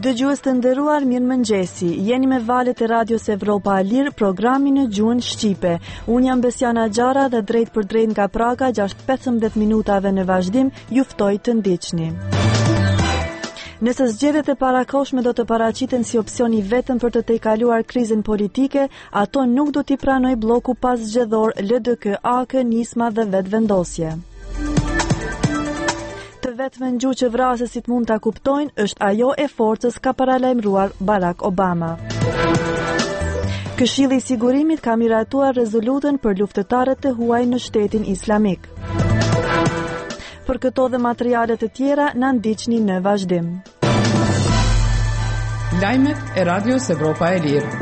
Dëgjues të nderuar, mirëmëngjesi. Jeni me valët e Radios Evropa e Lirë, programi në gjuhën shqipe. Unë jam Besiana Gjara dhe drejt për drejt nga Praga, gjatë 15 minutave në vazhdim, ju ftoj të ndiqni. Nëse zgjedhjet e parakohshme do të paraqiten si opsioni vetëm për të tejkaluar krizën politike, ato nuk do t'i pranoj bloku paszgjedhor LDK-AK, Nisma dhe vetëvendosje. Të vetmen gjuhë që vrasësit mund ta kuptojnë është ajo e forcës, ka paralajmëruar Barack Obama. Këshilli i Sigurimit ka miratuar rezolutën për luftëtarët e huaj në Shtetin Islamik. Për këto dhe materiale të tjera na ndiqni në vazhdim. Lajmet e Radios Evropa e Lirë.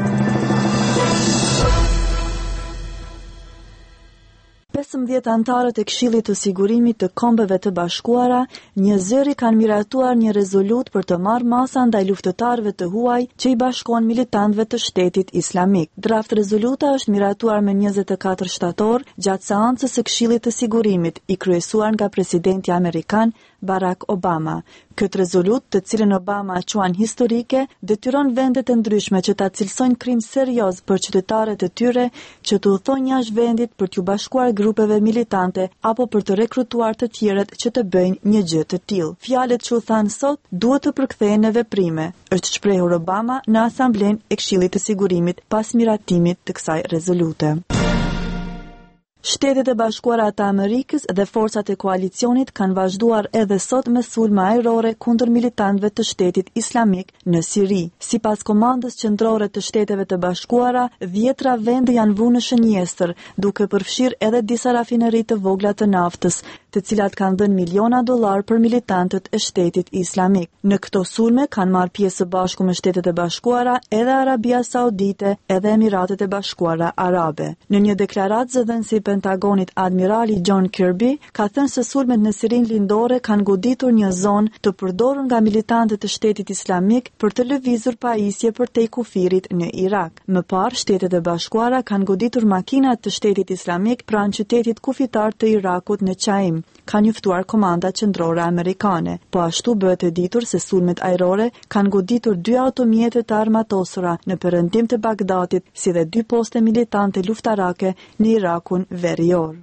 Antarët e Këshillit të Sigurimit të Kombeve të Bashkuara, një zëri kanë miratuar një rezolut për të marrë masa ndaj luftëtarëve të huaj që i bashkon militantëve të Shtetit Islamik. Draft rezoluta është miratuar me 24 shtator gjatë seancës së Këshillit të Sigurimit, i kryesuar nga presidenti amerikan Barack Obama. Këtë rezolut, të cilën Obama quan historike, detyron vendet e ndryshme që ta cilësojnë krim serioz për qytetarët e tyre që të udhtojnë jashtë vendit për t'u bashkuar grupeve militante apo për të rekrutuar të tjerët që të bëjnë një gjë të tillë. Fjalët që u thanë sot duhet të përkthehen në veprime, është shprehur Obama në Asamblenë e Këshillit të Sigurimit pas miratimit të kësaj rezolute. Shtetet e Bashkuara të Amerikës dhe forcat e koalicionit kanë vazhduar edhe sot me sulme ajrore kundër militantëve të Shtetit Islamik në Siri. Sipas Komandës Qendrore të Shteteve të Bashkuara, 10 vende janë vënë në shënjestër, duke përfshirë edhe disa rafineri të vogla të naftës, të cilat kanë dhënë miliona dollar për militantët e Shtetit Islamik. Në këto sulme kanë marrë pjesë së bashku me Shtetet e Bashkuara, edhe Arabia Saudite, edhe Emiratet e Bashkuara Arabe. Në një deklaratë zëdhënësi Pentagonit, admirali John Kirby ka thënë se sulmet në Sirin lindore kanë goditur një zonë të përdorur nga militantët të Shtetit Islamik për të lëvizur pajisje përtej kufirit në Irak. Më parë, Shtetet e Bashkuara kanë goditur makinat të Shtetit Islamik pranë qytetit kufitar të Irakut në Qaim, ka njoftuar Komanda Qendrore Amerikane. Po ashtu bëhet e ditur se sulmet ajrore kanë goditur 2 automjete të armatosura në perëndim të Bagdadit, si dhe 2 poste militante luftarake në Irakun verior.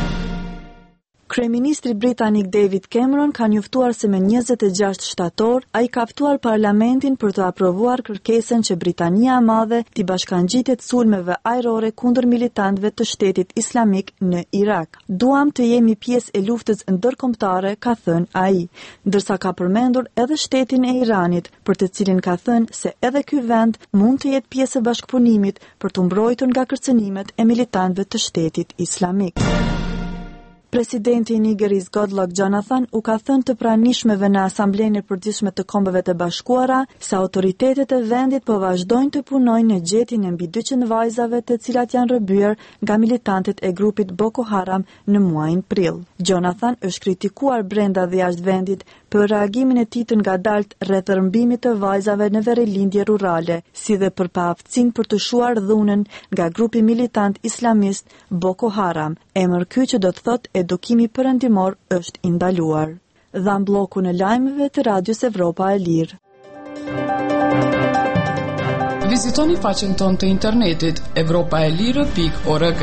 Kryeministri britanik David Cameron ka njoftuar se me 26 shtator ai ka ftuar parlamentin për të aprovuar kërkesën që Britania e Madhe t'i bashkangjitet sulmeve ajrore kundër militantëve të Shtetit Islamik në Irak. Duam të jemi pjesë e luftës ndërkombëtare, ka thënë ai, ndërsa ka përmendur edhe shtetin e Iranit, për të cilin ka thënë se edhe ky vend mund të jetë pjesë e bashkëpunimit për të mbrojtur nga kërcënimet e militantëve të Shtetit Islamik. Presidenti i Nigeris Goodluck Jonathan u ka thënë të pranishmeve në Asamblenë e Përgjithshme të Kombeve të Bashkuara se autoritetet e vendit po vazhdojnë të punojnë në gjetjen e mbi 200 vajzave të cilat janë rrëbyer nga militantët e grupit Boko Haram në muajin prill. Jonathan është kritikuar brenda dhe jashtë vendit për reagimin e tij të ngadalt rreth rrëmbimit të vajzave në verelindje rurale, si dhe për paaftësinë për të shuar dhunën nga grupi militant islamist Boko Haram. Emër ky që do të thotë edukimi perëndimor është i ndaluar. Dhan bloku në lajmeve të Radios Evropa e Lirë. Vizitoni faqen tonë të internetit evropaelire.org.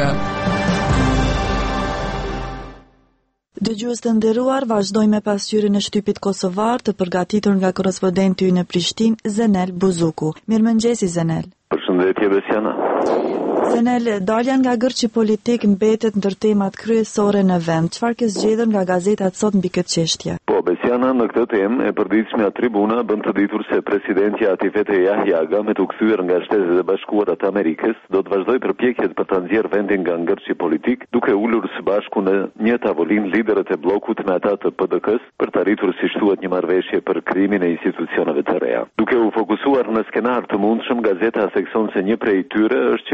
Dëgjues të nderuar, vazhdojmë me pasqyrën e shtypit kosovar të përgatitur nga korrespondenti ynë në Prishtinë, Zenel Buzuku. Mirëmëngjesi Zenel. Përshëndetje Besiana. Zenel, dalja nga gërçi politik mbetet ndër temat kryesore në vend. Çfarë ke zgjedhur nga gazetat sot mbi këtë çështje? Po, Besiana, në këtë temë e përditshmja tribuna bën të ditur se presidenti Atifete Jahjaga, me të kthyer nga Shtetet e Bashkuara të Amerikës, do të vazhdojë përpjekjet për ta nxjerrë vendin nga ngërçi politik, duke ulur së bashku në një tavolinë liderët e bllokut me ata të PDK-s për të arritur, siç thuhet, një marrëveshje për krimin e institucioneve të reja. Duke u fokusuar në skenar të mundshëm, gazeta thekson se një prej tyre është që Jahjaga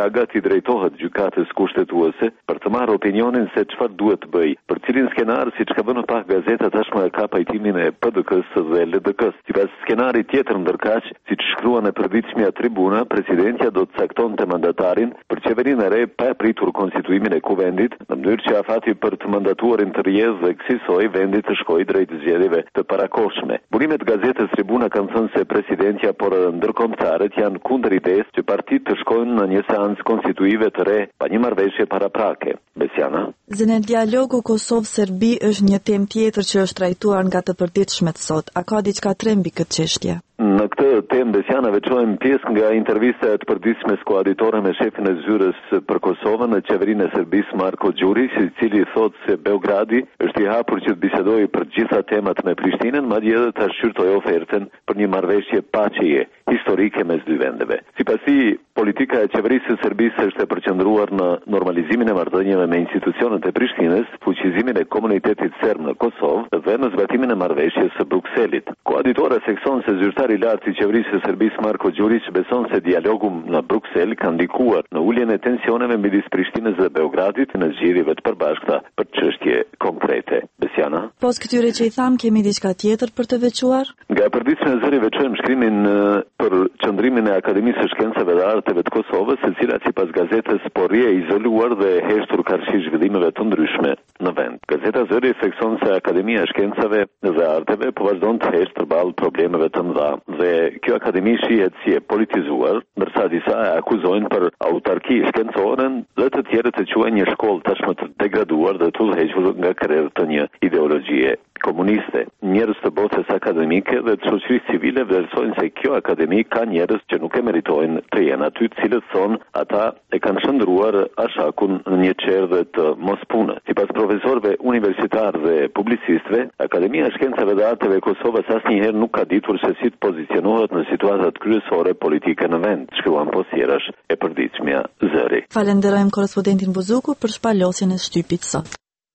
Yahiaga t'i drejtohet gjykatës kushtetuese për të marrë opinionin se çfarë duhet të bëj, për cilin skenar siç ka vënë pak gazeta tashmë ka pajtimin e PDK-s dhe LDK-s. Sipas skenarit tjetër ndërkaq, siç shkruan e përditshmja Tribuna, presidentja do të caktonte mandatarin për qeverinë e re pa pritur konstituimin e kuvendit, në mënyrë që afati për të mandatuarin të rrjedhë dhe kësaj vendit të shkojë drejt zgjedhjeve të parakohshme. Burimet gazetës Tribuna kanë thënë se presidentja por ndërkombëtarët janë kundër idesë që partitë të shkojnë në një seancë konstituive të re pa një marrëveshje paraprake. Besiana. Zënë dialogu Kosovë-Serbi është një temë tjetër që është trajtuar nga të përditshmet sot. A ka diçka tre mbi këtë çështje? Në këtë temë Besiana veçojmë pjesë nga intervista e të përditshme koaditore me shefin e zyrës për Kosovën në qeverinë e Serbisë Marko Gjurić, i cili thotë se Beogradi është i hapur që të bisedojë për gjitha temat me Prishtinën, madje edhe ta shqyrtojë ofertën për një marrëveshje paqeje historike mes dy vendeve. Sipas tij, politika e qeverisë së Serbisë është e përqendruar në normalizimin e marrëdhënieve me institucionet e Prishtinës, fuqizimin e komunitetit serb në Kosovë dhe në zbatimin e marrëveshjes së Brukselit. Koaditora sekson se zyrtari i lartë i qeverisë së Serbisë Marko Gjurić beson se dialogu në Bruksel ka ndikuar në uljen e tensioneve midis Prishtinës dhe Beogradit në zgjedhjeve të përbashkëta për çështje konkrete. Besiana. Pos këtyre që i tham, kemi diçka tjetër për të veçuar? Nga përditshme e zëri veçojmë shkrimin për qëndrimin e Akademisë së Shkencave dhe Arteve të Kosovës, e cila sipas gazetës po rrie izoluar dhe heshtur karshi zhvillimeve të ndryshme në vend. Gazeta Zëri thekson se Akademia e Shkencave dhe Arteve po vazhdon të heshtë përballë problemeve të mëdha dhe kjo akademi shihet si e politizuar, ndërsa disa e akuzojnë për autarki shkencore dhe të tjerët e quajnë një shkollë tashmë të degraduar dhe të udhëhequr nga kerrë të një ideologjie komuniste. Njerëz të botës akademike dhe të shoqërisë civile vlerësojnë se kjo akademi ka njerëz që nuk e meritojnë të jenë aty, të cilët thonë ata e kanë shndruar ashakun në një çerdhe të mospune. Sipas profesorëve universitar dhe publicistëve, Akademia e Shkencave dhe Arteve e Kosovës asnjëherë nuk ka ditur se si të pozicionohet në situatat kryesore politike në vend, shkruan posjerash e përditshmja Zëri. Falenderojmë korrespondentin Buzuku për shpalosjen e shtypit sot.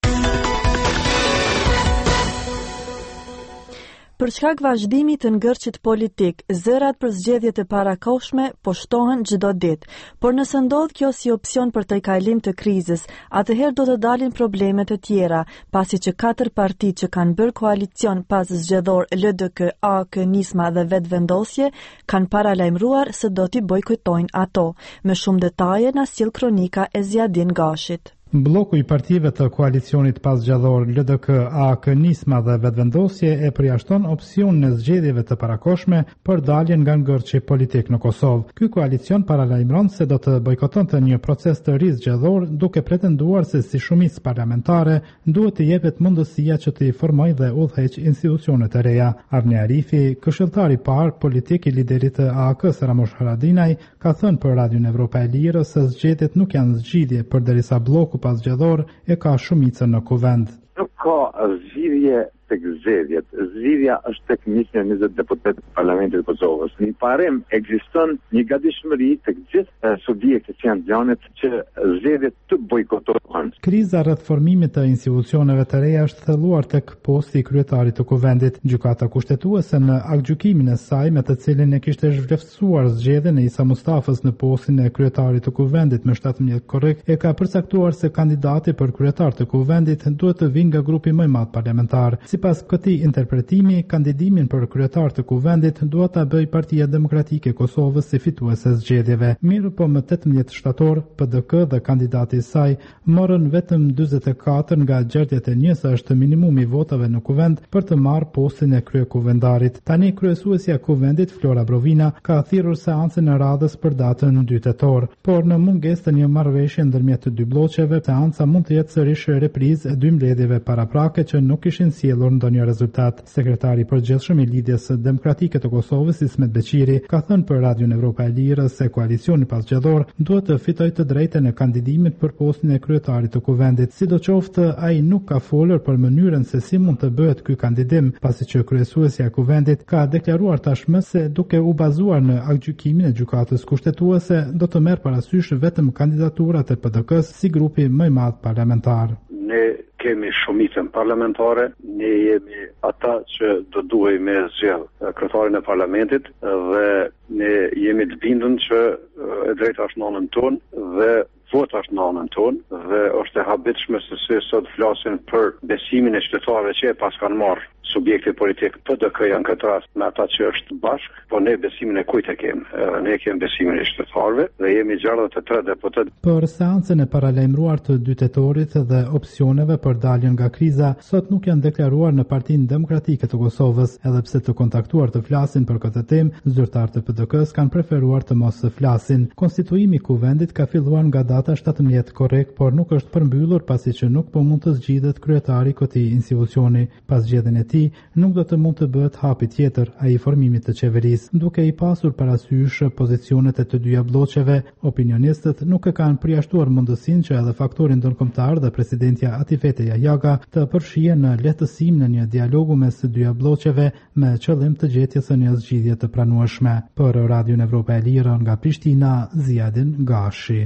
Për shkak vazhdimit të ngërçit politik, zërat për zgjedhjet e parakohshme po shtohen çdo ditë, por nëse ndodh kjo si opsion për të kalim të krizës, atëherë do të dalin probleme të tjera, pasi që 4 partitë që kanë bërë koalicion pas zgjedhor LDK, AK, Nisma dhe Vetëvendosje kanë paralajmëruar se do t'i bojkotojnë ato. Me shumë detaje na sjell kronika e Zjadin Gashit. Bloku i partive të koalicionit pasgjallor LDK, AK, Nisma dhe Vetëvendosje e përjashton opsionin e zgjedhjeve të parakohshme për daljen nga ngërçi politik në Kosovë. Ky koalicion paralajmëron se do të bojkotonte një proces të ri zgjedhor, duke pretenduar se si shumicë parlamentare duhet të jepet mundësia që të i formojë dhe udhëheq institucione të reja. Arne Arifi, këshilltari i parë politik i liderit të AK-s Ramush Haradinaj, ka thënë për Radion Evropa e Lirë se zgjedhjet nuk janë zgjidhje përderisa bloku pasgjallor e ka shumicën në kuvend. Nuk ka zgjidhje tek zgjedhjet. Zgjidhja është tek 120 deputet të Parlamentit të Kosovës. Në parim ekziston një gatishmëri tek gjithë subjektet që janë planet që zgjedhjet të bojkotohen. Kriza rreth formimit të institucioneve të reja është thelluar tek posti i kryetarit të kuvendit. Gjykata kushtetuese në aktgjykimin e saj me të cilin e kishte zhvlerësuar zgjedhjen e Isa Mustafës në postin e kryetarit të kuvendit me 17 korrekt, e ka përcaktuar se kandidati për kryetar të kuvendit duhet të vinë nga grupi më i madh parlamentar. Sipas këtij interpretimi, kandidimin për kryetar të kuvendit duhet ta bëjë Partia Demokratike e Kosovës si fituese e zgjedhjeve. Mirë po më 18 shtator, PDK dhe kandidati i saj morën vetëm 44 nga 61 sa është minimumi i votave në kuvend për të marrë postin e kryekuvendarit. Tani kryesuesja e kuvendit Flora Brovina ka thirrur seancën e radhës për datën 2 tetor, por në mungesë të një marrëveshje ndërmjet të dy bloqeve, seanca mund të jetë sërish reprizë e dy mbledhjeve paraprake që nuk kishin sjellur ndonjë rezultat. Sekretari i përgjithshëm i Lidhjes Demokratike të Kosovës, Ismet Beqiri, ka thënë për Radion Evropa e Lirë se koalicioni pasgjallor duhet të fitojë të drejtën e kandidimit për postin e kryetarit të kuvendit. Sidoqoftë, ai nuk ka folur për mënyrën se si mund të bëhet ky kandidim, pasi që kryesuesja e kuvendit ka deklaruar tashmë se duke u bazuar në aktgjykimin e gjykatës kushtetuese, do të merr parasysh vetëm kandidaturat e PDK-s si grupi më i madh parlamentar. Ne kemi shumicën parlamentare, ne jemi ata që do duhej me zgjedh kryetarin e parlamentit dhe ne jemi të bindur që e drejta është në anën tonë dhe vota është në anën tonë dhe është e habitshme se sot flasin për besimin e qytetarëve që e pas kanë marrë subjekti politik PDK-ja në këtë rast me ata që është bashkë, po ne besimin e kujt e kemi? Ne kemi besimin e qytetarëve dhe jemi 63 deputet. Për seancën e paralajmëruar të 2 tetorit dhe opsioneve për daljen nga kriza, sot nuk janë deklaruar në Partinë Demokratike të Kosovës, edhe pse të kontaktuar të flasin për këtë temë, zyrtarët e PDK-s kanë preferuar të mos flasin. Konstituimi i kuvendit ka filluar nga data 17 korrekt, por nuk është përmbyllur pasi që nuk po mund të zgjidhet kryetari i këtij institucioni. Pas zgjedhjen e tij nuk do të mund të bëhet hapi tjetër, ai i formimit të qeverisë. Duke i pasur parasysh pozicionet e të dyja bloqeve, opinionistët nuk e kanë përjashtuar mundësinë që edhe faktori ndërkombëtar dhe presidentja Atifete Jahjaga të përfshihen në lehtësim në një dialogu mes së dyja bloqeve me qëllim të gjetjes së një zgjidhje të pranueshme. Për Radion Evropa e Lirë nga Prishtina, Ziadin Gashi.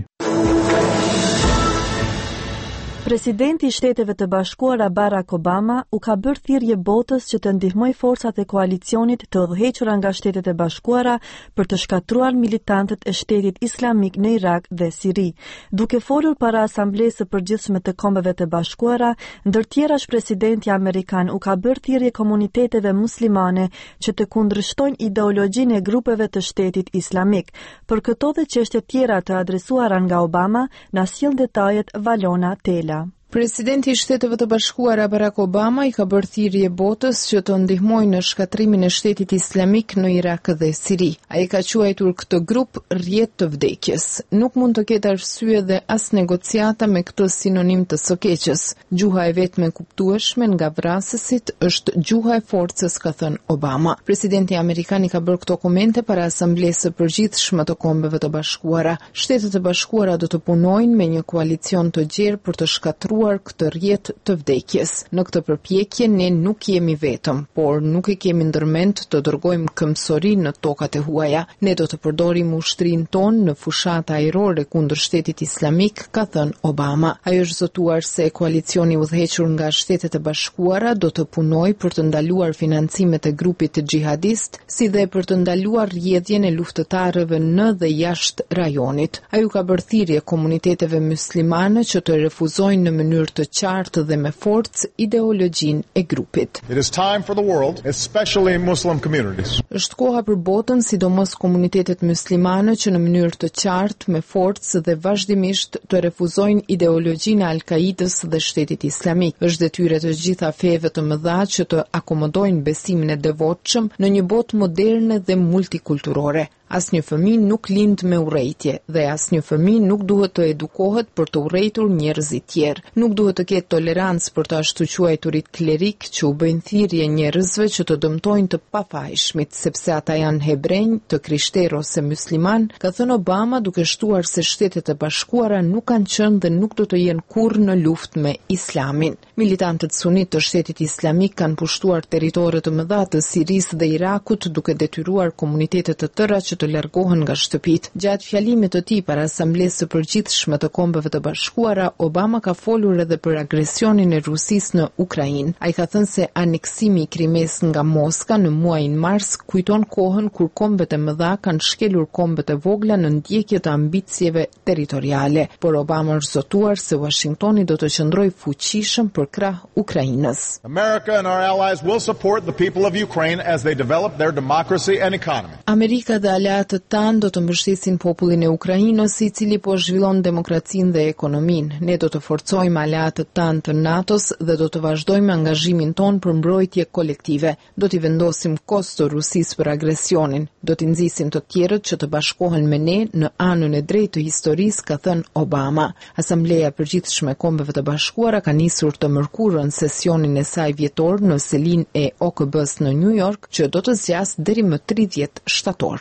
Presidenti i Shteteve të Bashkuara Barack Obama u ka bërë thirrje botës që të ndihmoj forcat e koalicionit të udhëhequra nga Shtetet e Bashkuara për të shkatruar militantët e Shtetit Islamik në Irak dhe Siri. Duke folur para Asamblesë së Përgjithshme të Kombeve të Bashkuara, ndër tjerash presidenti amerikan u ka bërë thirrje komuniteteve muslimane që të kundërshtojnë ideologjinë e grupeve të Shtetit Islamik. Për këto dhe çështje tjera të adresuara nga Obama, na sjell detajet Valona Tela. Presidenti i Shteteve të Bashkuara Barack Obama i ka bërë thirrje botës që të ndihmojnë në shkatrimin e Shtetit Islamik në Irak dhe Siri. Ai ka quajtur këtë grup rrjet të vdekjes. Nuk mund të ketë arsye dhe as negociata me këtë sinonim të së keqes. Gjuha e vetme kuptueshme nga vrasësit është gjuha e forcës, ka thënë Obama. Presidenti amerikan i ka bërë këto komente para Asamblesë së Përgjithshme të Kombeve të Bashkuara. Shtetet e Bashkuara do të punojnë me një koalicion të gjerë për të shkatruar këtë rrjet të vdekjes. Në këtë përpjekje ne nuk jemi vetëm, por nuk e kemi ndërmend të dërgojmë këmbësori në tokat e huaja. Ne do të përdorim ushtrinë tonë në fushat ajrore kundër Shtetit Islamik, ka thënë Obama. Ai është zotuar se koalicioni udhëhequr nga Shtetet e Bashkuara do të punojë për të ndaluar financimet e grupit xhihadist, si dhe për të ndaluar rrjedhjen e luftëtarëve në dhe jashtë rajonit. Ai u ka bërë thirrje komuniteteve muslimane që të refuzojnë në mënyrë të qartë dhe me forcë ideologjinë e grupit. It is time for the world, especially Muslim communities. Është koha për botën, sidomos komunitetet muslimane, që në mënyrë të qartë, me forcë dhe vazhdimisht të refuzojnë ideologjinë e Al-Kaidës dhe Shtetit Islamik. Është detyrë të gjitha feve të mëdha që të akomodojnë besimin e devotshëm në një botë moderne dhe multikulturore. Asnjë fëmijë nuk lind me urrejtje dhe asnjë fëmijë nuk duhet të edukohet për të urrejtur njerëzit tjerë. Nuk duhet të ketë tolerancë për të ashtu quajturit klerik që u bëjnë thirrje njerëzve që të dëmtojnë të pafajshmit, sepse ata janë hebrenj, të krishterë ose musliman, ka thënë Obama, duke shtuar se Shtetet e Bashkuara nuk kanë qenë dhe nuk do të jenë kurrë në luftë me Islamin. Militantët sunit të Shtetit Islamik kanë pushtuar territore të mëdha të Sirisë dhe Irakut, duke detyruar komunitetet të tëra që të largohen nga shtëpit. Gjatë fjalimit të tij para Asamblesë së Përgjithshme të Kombeve të Bashkuara, Obama ka folur edhe për agresionin e Rusisë në Ukrainë. Ai ka thënë se aneksimi i Krimes nga Moska në muajin mars kujton kohën kur kombet e mëdha kanë shkelur kombet e vogla në ndjekje të ambicieve territoriale, por Obama është zotuar se Washingtoni do të qëndrojë fuqishëm për krah Ukrainës. America and our allies will support the people of Ukraine as they develop their democracy and economy. Amerika dhe aleatët tanë do të mbështesin popullin e Ukrainës, i cili po zhvillon demokracinë dhe ekonominë. Ne do të forcojmë aleatët tanë të NATO-s dhe do të vazhdojmë angazhimin ton për mbrojtje kolektive. Do t'i vendosim kosto të Rusisë për agresionin. Do t'i nxisim të tjerët që të bashkohen me ne në anën e drejtë të historisë, ka thënë Obama. Asambleja e Përgjithshme e Kombeve të Bashkuara ka nisur të mërkurën sesionin e saj vjetor në selinë e OKB-s në New York, që do të zgjasë deri më 30 shtator.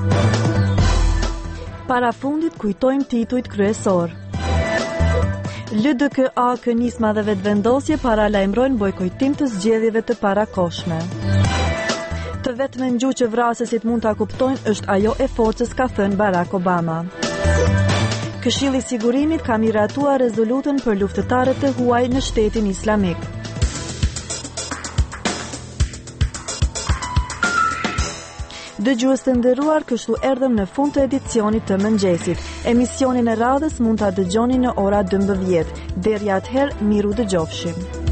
Para fundit kujtojmë titujt kryesor. LDK-a nisma dhe vetëvendosje paralajmërojnë bojkotim të zgjedhjeve të parakohshme. Të vetmen gjuhë që vrasësit mund ta kuptojnë është ajo e forcës, ka thënë Barack Obama. Këshilli i Sigurimit ka miratuar rezolutën për luftëtarët e huaj në Shtetin Islamik. Dëgjues të nderuar, kështu erdhëm në fund të edicionit të mëngjesit. Emisionin e radhës mund ta dëgjoni në ora 12. Deri atëherë, miru dëgjofshim.